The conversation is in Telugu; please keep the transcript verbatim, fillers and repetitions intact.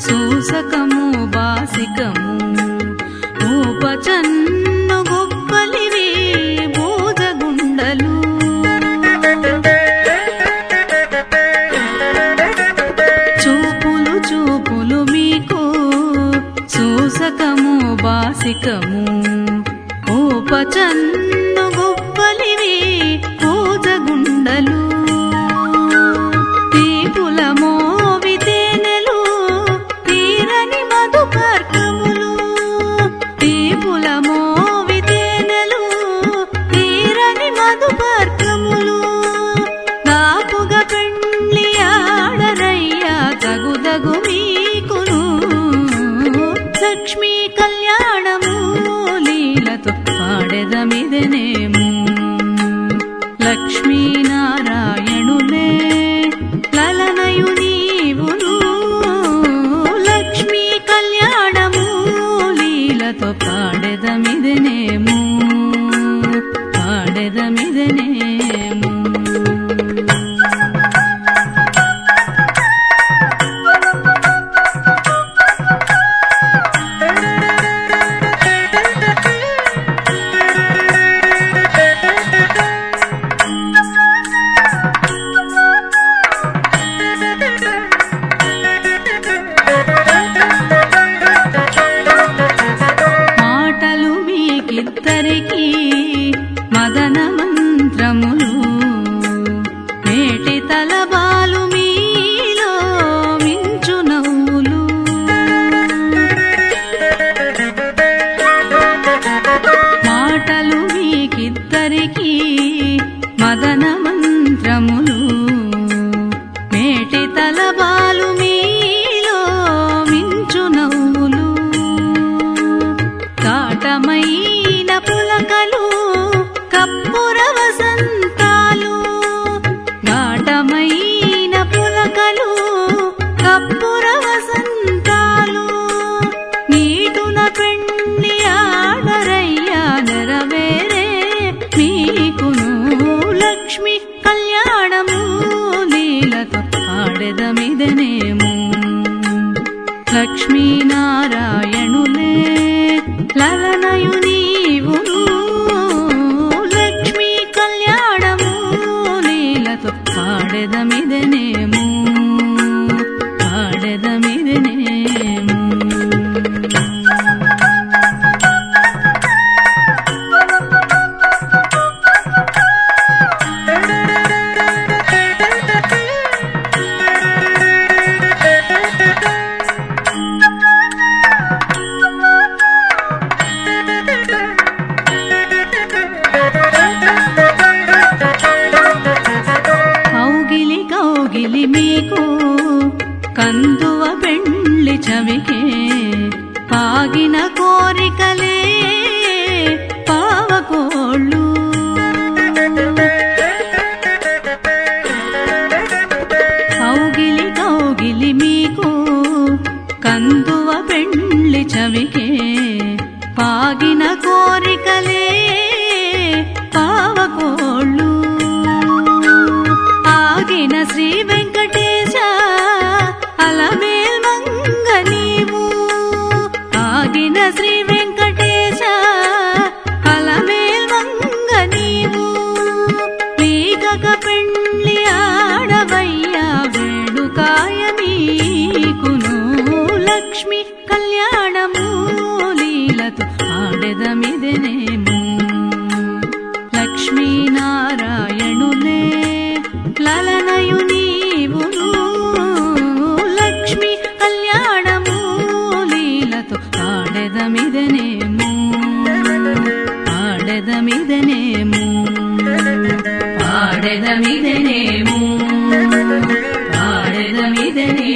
సూసకము బాసికము ఊపచన్ను గొప్పలివి బూదగుండలు చూపులు చూపులు మీకు సూసకము బాసికము ఊపచన్ను గొప్పలివి బూదగుండలు తీపుల మోవి తేనెలు తీరని మధుపర్కములు తీపుల మోవి తేనెలు తీరని మధుపర్కములు దాపుగా పెండ్లి ఆడరయ్యా తగుదగు మీకును లక్ష్మీ కళ్యాణము లీలతో పాడెదమిదెనేము లక్ష్మీనారాయణులే లలనయు నీవును లక్ష్మీ కళ్యాణము లీలతో పాడెదమిదెనేము పాడెదమిదెనేము ఇద్దరికి మదన మంత్రములు మేటి తలబాలు మీలో మించు నవ్వులు మాటలు మీకిద్దరికి మదన మంత్రములు మేటి తలబాలు మీలో మించు నవ్వులు కాటమైన పులకలు కప్పుర వసంతాలు ఘాటమైన పులకలు కప్పుర వసంతాలు నీటున పెండ్లి ఆడరయ్యా నెరవేరే మీకును లక్ష్మి కళ్యాణము లీలతో పాడెదమిదెనేము లక్ష్మీనారాయణులే లలనయు నీవును లక్ష్మీ కళ్యాణము లీలతో పాడెదమిదెనేము పాడెదమిదెనేము కౌగిలి మీకు కందువ పెండ్లి చవికే పాగిన కోరికలే పావకోళ్ళు కౌగిలి కౌగిలి మీకు కందువ పెండ్లి చవికే పాగిన కోరికలే పావకోళ్ళు ఆగిన శ్రీ వెంకటేశ అలమేల్ మంగ నీవు ఆగిన శ్రీ వెంకటేశ అలమేల్ మంగ నీవు వీగక పెండ్లి ఆడవయ్యా వేడుకాయ మీకును లక్ష్మి కళ్యాణము లీలతో ఆడెదమిదెనేము లక్ష్మీనారాయణులే లలనయు నీవును లక్ష్మి కళ్యాణము లీలతో పాడెదమిదెనేము పాడెదమిదెనేము పాడెదమిదెనేము పాడెదమిదెనేము